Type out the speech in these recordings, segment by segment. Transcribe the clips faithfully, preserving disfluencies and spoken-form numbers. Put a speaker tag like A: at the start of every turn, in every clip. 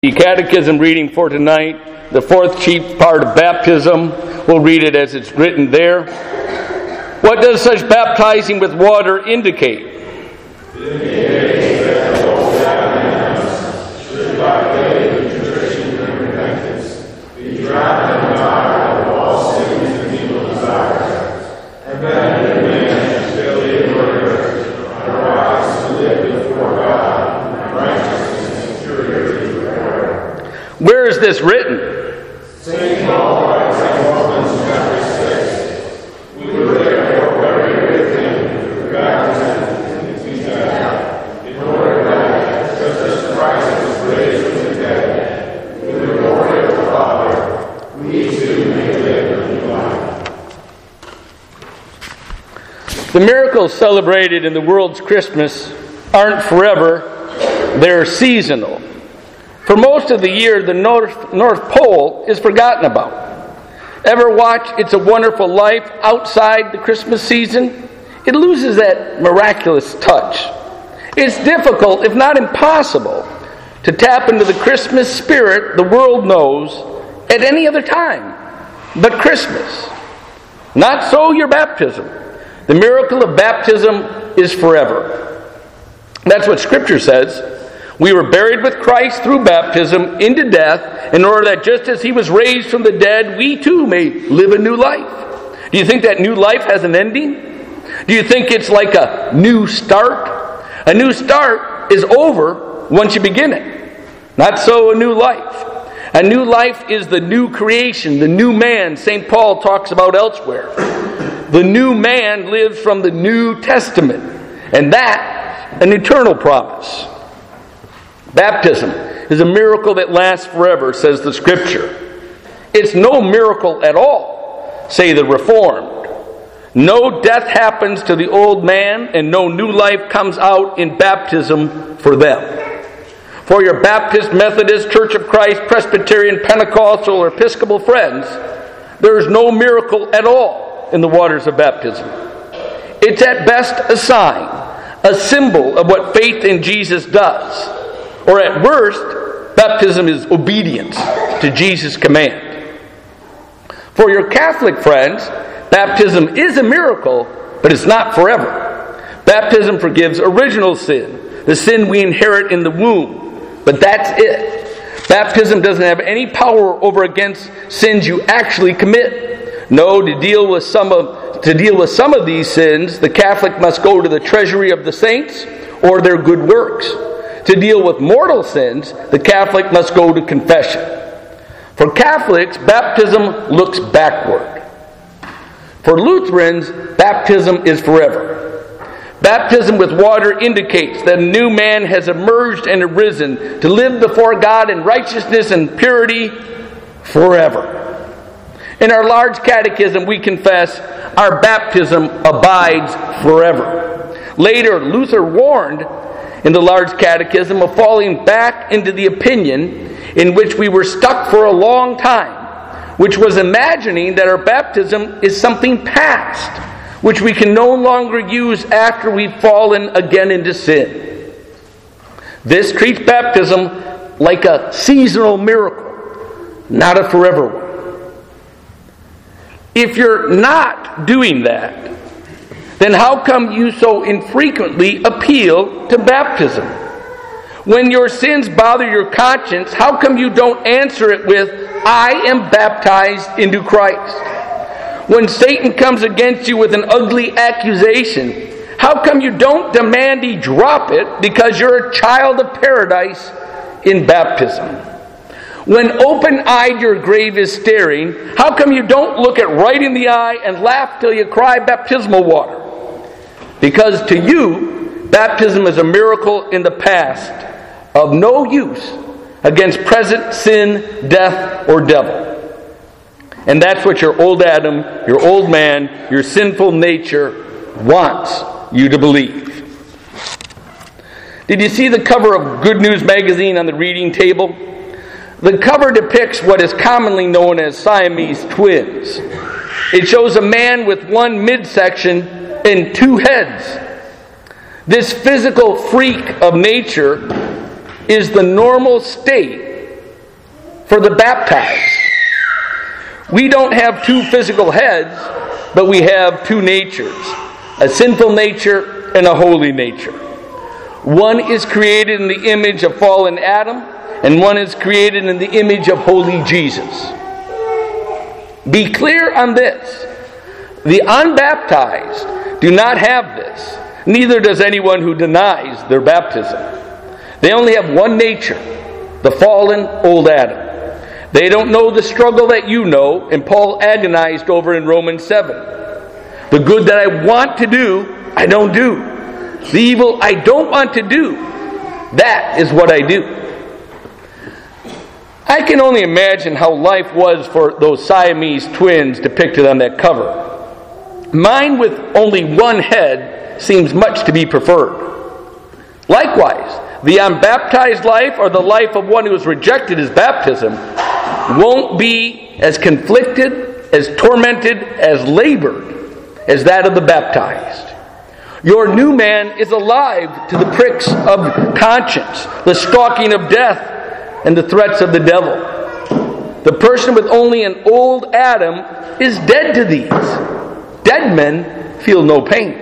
A: The catechism reading for tonight, the fourth chief part of baptism. We'll read it as it's written there. What does such baptizing with water indicate? Where is this written?
B: Saint Paul writes in Romans chapter six. We were therefore buried with him through baptism into death, in order that, just as Christ was raised from the dead, through the glory of the Father, we too may live a new life.
A: The miracles celebrated in the world's Christmas aren't forever, they're seasonal. For most of the year, the North, North Pole is forgotten about. Ever watch It's a Wonderful Life outside the Christmas season? It loses that miraculous touch. It's difficult, if not impossible, to tap into the Christmas spirit the world knows at any other time but Christmas. Not so your baptism. The miracle of baptism is forever. That's what Scripture says. We were buried with Christ through baptism into death, in order that just as He was raised from the dead, we too may live a new life. Do you think that new life has an ending? Do you think it's like a new start? A new start is over once you begin it. Not so a new life. A new life is the new creation, the new man Saint Paul talks about elsewhere. The new man lives from the New Testament, and that's an eternal promise. Baptism is a miracle that lasts forever, says the Scripture. It's no miracle at all, say the Reformed. No death happens to the old man, and no new life comes out in baptism for them. For your Baptist, Methodist, Church of Christ, Presbyterian, Pentecostal, or Episcopal friends, there is no miracle at all in the waters of baptism. It's at best a sign, a symbol of what faith in Jesus does. Or at worst, baptism is obedience to Jesus' command. For your Catholic friends, baptism is a miracle, but it's not forever. Baptism forgives original sin, the sin we inherit in the womb, but that's it. Baptism doesn't have any power over against sins you actually commit. No, to deal with some of to deal with some of these sins, the Catholic must go to the treasury of the saints or their good works. To deal with mortal sins, the Catholic must go to confession. For Catholics, baptism looks backward. For Lutherans, baptism is forever. Baptism with water indicates that a new man has emerged and arisen to live before God in righteousness and purity forever. In our large catechism, we confess our baptism abides forever. Later, Luther warned in the large catechism of falling back into the opinion in which we were stuck for a long time, which was imagining that our baptism is something past, which we can no longer use after we've fallen again into sin. This treats baptism like a seasonal miracle, not a forever one. If you're not doing that, then how come you so infrequently appeal to baptism? When your sins bother your conscience, how come you don't answer it with, I am baptized into Christ? When Satan comes against you with an ugly accusation, how come you don't demand he drop it because you're a child of paradise in baptism? When open-eyed your grave is staring, how come you don't look it right in the eye and laugh till you cry baptismal water? Because to you, baptism is a miracle in the past of no use against present sin, death, or devil. And that's what your old Adam, your old man, your sinful nature wants you to believe. Did you see the cover of Good News magazine on the reading table? The cover depicts what is commonly known as Siamese twins. It shows a man with one midsection and two heads. This physical freak of nature is the normal state for the baptized. We don't have two physical heads, but we have two natures, a sinful nature and a holy nature. One is created in the image of fallen Adam, and one is created in the image of holy Jesus. Be clear on this. The unbaptized do not have this. Neither does anyone who denies their baptism. They only have one nature, the fallen old Adam. They don't know the struggle that you know, and Paul agonized over in Romans seven. The good that I want to do, I don't do. The evil I don't want to do, that is what I do. I can only imagine how life was for those Siamese twins depicted on that cover. Mine with only one head seems much to be preferred. Likewise, the unbaptized life, or the life of one who has rejected his baptism, won't be as conflicted, as tormented, as labored as that of the baptized. Your new man is alive to the pricks of conscience, the stalking of death, and the threats of the devil. The person with only an old Adam is dead to these. Dead men feel no pain.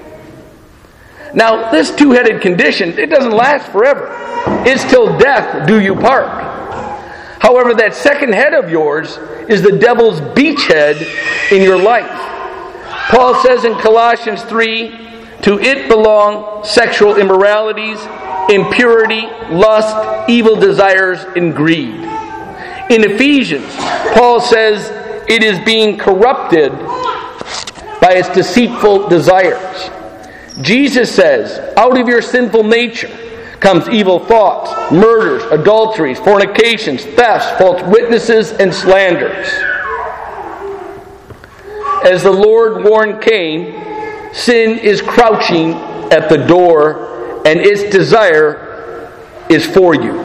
A: Now, this two-headed condition, it doesn't last forever. It's till death do you part. However, that second head of yours is the devil's beachhead in your life. Paul says in Colossians three, to it belong sexual immoralities, impurity, lust, evil desires, and greed. In Ephesians, Paul says it is being corrupted by its deceitful desires. Jesus says, out of your sinful nature comes evil thoughts, murders, adulteries, fornications, thefts, false witnesses, and slanders. As the Lord warned Cain, sin is crouching at the door, and its desire is for you.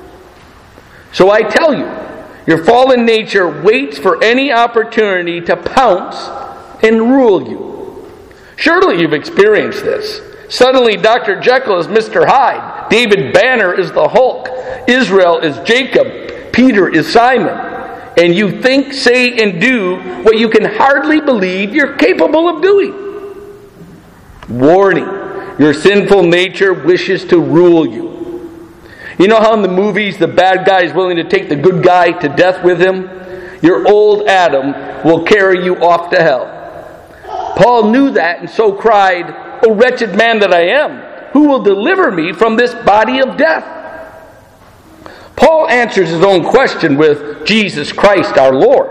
A: So I tell you, your fallen nature waits for any opportunity to pounce and rule you. Surely you've experienced this. Suddenly Doctor Jekyll is Mister Hyde. David Banner is the Hulk. Israel is Jacob. Peter is Simon. And you think, say, and do what you can hardly believe you're capable of doing. Warning, your sinful nature wishes to rule you. You know how in the movies the bad guy is willing to take the good guy to death with him? Your old Adam will carry you off to hell. Paul knew that and so cried, O wretched man that I am, who will deliver me from this body of death? Paul answers his own question with Jesus Christ our Lord.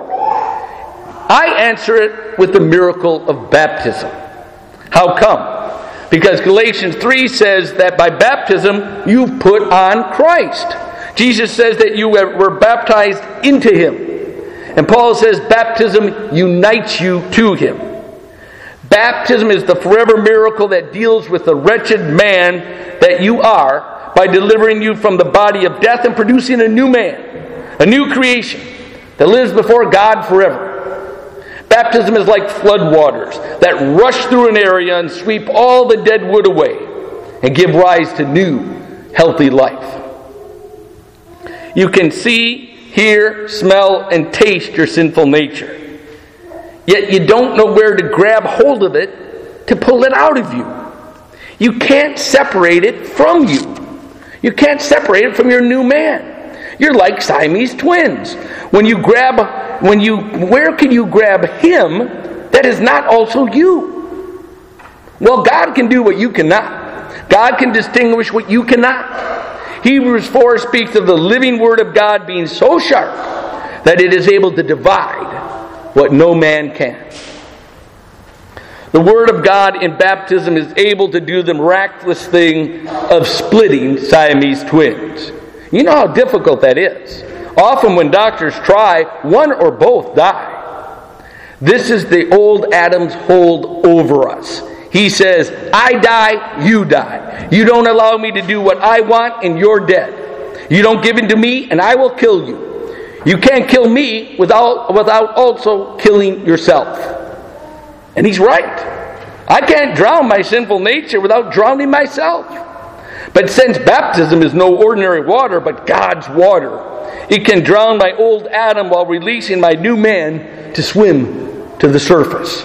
A: I answer it with the miracle of baptism. How come? Because Galatians three says that by baptism you've put on Christ. Jesus says that you were baptized into Him. And Paul says baptism unites you to Him. Baptism is the forever miracle that deals with the wretched man that you are by delivering you from the body of death and producing a new man, a new creation that lives before God forever. Baptism is like floodwaters that rush through an area and sweep all the dead wood away and give rise to new, healthy life. You can see, hear, smell, and taste your sinful nature. Yet you don't know where to grab hold of it to pull it out of you. You can't separate it from you. You can't separate it from your new man. You're like Siamese twins. When you grab, when you, where can you grab him that is not also you? Well, God can do what you cannot. God can distinguish what you cannot. Hebrews four speaks of the living word of God being so sharp that it is able to divide what no man can. The Word of God in baptism is able to do the miraculous thing of splitting Siamese twins. You know how difficult that is. Often when doctors try, one or both die. This is the old Adam's hold over us. He says, I die, you die. You don't allow me to do what I want, and you're dead. You don't give in to me, and I will kill you. You can't kill me without, without also killing yourself. And he's right. I can't drown my sinful nature without drowning myself. But since baptism is no ordinary water, but God's water, it can drown my old Adam while releasing my new man to swim to the surface.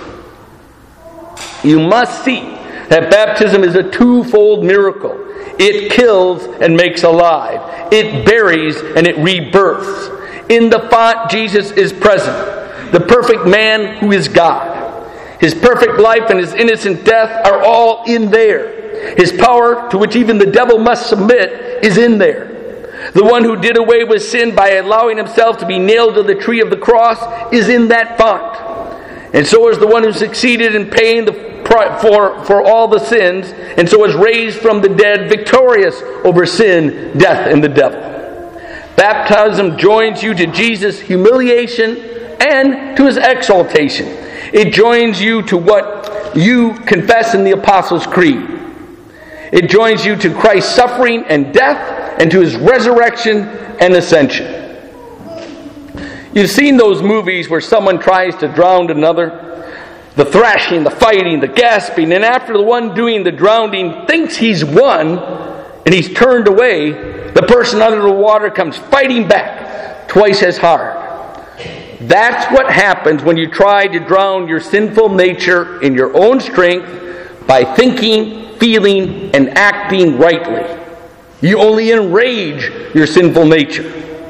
A: You must see that baptism is a twofold miracle. It kills and makes alive. It buries and it rebirths. In the font, Jesus is present, the perfect man who is God. His perfect life and his innocent death are all in there. His power, to which even the devil must submit, is in there. The one who did away with sin by allowing himself to be nailed to the tree of the cross is in that font. And so is the one who succeeded in paying the for, for all the sins, and so is raised from the dead, victorious over sin, death, and the devil. Baptism joins you to Jesus' humiliation and to his exaltation. It joins you to what you confess in the Apostles' Creed. It joins you to Christ's suffering and death, and to his resurrection and ascension. You've seen those movies where someone tries to drown another. The thrashing, the fighting, the gasping, and after the one doing the drowning thinks he's won and he's turned away, the person under the water comes fighting back twice as hard. That's what happens when you try to drown your sinful nature in your own strength by thinking, feeling, and acting rightly. You only enrage your sinful nature.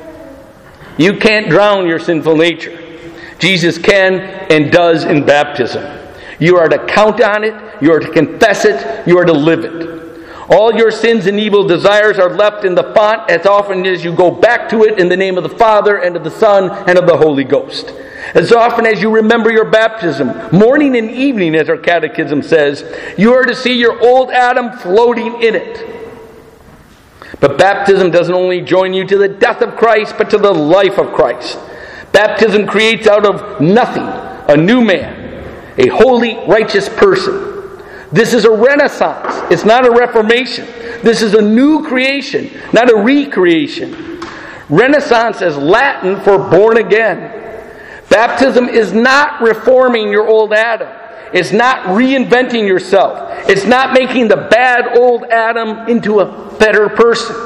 A: You can't drown your sinful nature. Jesus can and does in baptism. You are to count on it. You are to confess it. You are to live it. All your sins and evil desires are left in the font as often as you go back to it in the name of the Father and of the Son and of the Holy Ghost. As often as you remember your baptism, morning and evening, as our catechism says, you are to see your old Adam floating in it. But baptism doesn't only join you to the death of Christ, but to the life of Christ. Baptism creates out of nothing a new man, a holy, righteous person. This is a renaissance. It's not a reformation. This is a new creation, not a recreation. Renaissance is Latin for born again. Baptism is not reforming your old Adam. It's not reinventing yourself. It's not making the bad old Adam into a better person.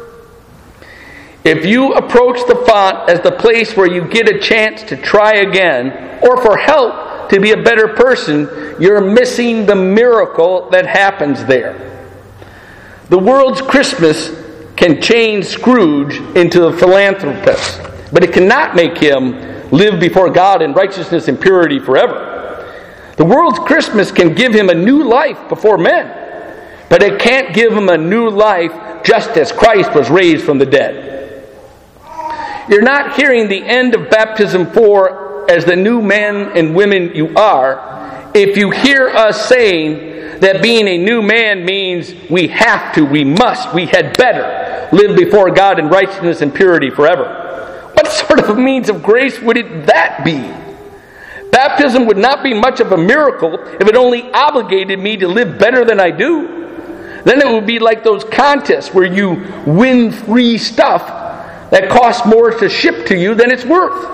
A: If you approach the font as the place where you get a chance to try again, or for help to be a better person, you're missing the miracle that happens there. The world's Christmas can change Scrooge into a philanthropist, but it cannot make him live before God in righteousness and purity forever. The world's Christmas can give him a new life before men, but it can't give him a new life just as Christ was raised from the dead. You're not hearing the end of baptism for as the new men and women you are if you hear us saying that being a new man means we have to, we must, we had better live before God in righteousness and purity forever. What sort of a means of grace would it that be? Baptism would not be much of a miracle if it only obligated me to live better than I do. Then it would be like those contests where you win free stuff that costs more to ship to you than it's worth.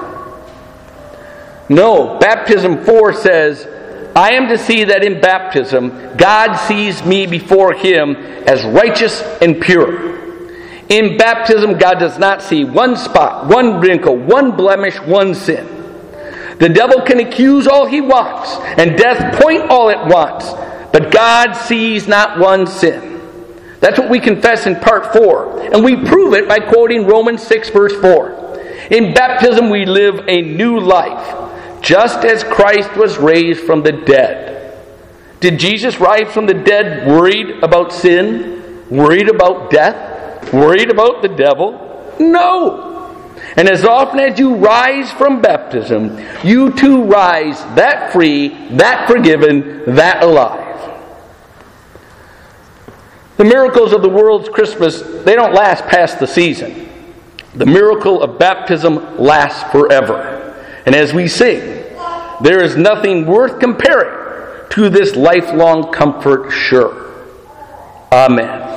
A: No, baptism four says, I am to see that in baptism, God sees me before him as righteous and pure. In baptism, God does not see one spot, one wrinkle, one blemish, one sin. The devil can accuse all he wants, and death point all it wants, but God sees not one sin. That's what we confess in part four. And we prove it by quoting Romans six verse four. In baptism we live a new life, just as Christ was raised from the dead. Did Jesus rise from the dead worried about sin? Worried about death? Worried about the devil? No! And as often as you rise from baptism, you too rise that free, that forgiven, that alive. The miracles of the world's Christmas, they don't last past the season. The miracle of baptism lasts forever. And as we sing, there is nothing worth comparing to this lifelong comfort sure. Amen.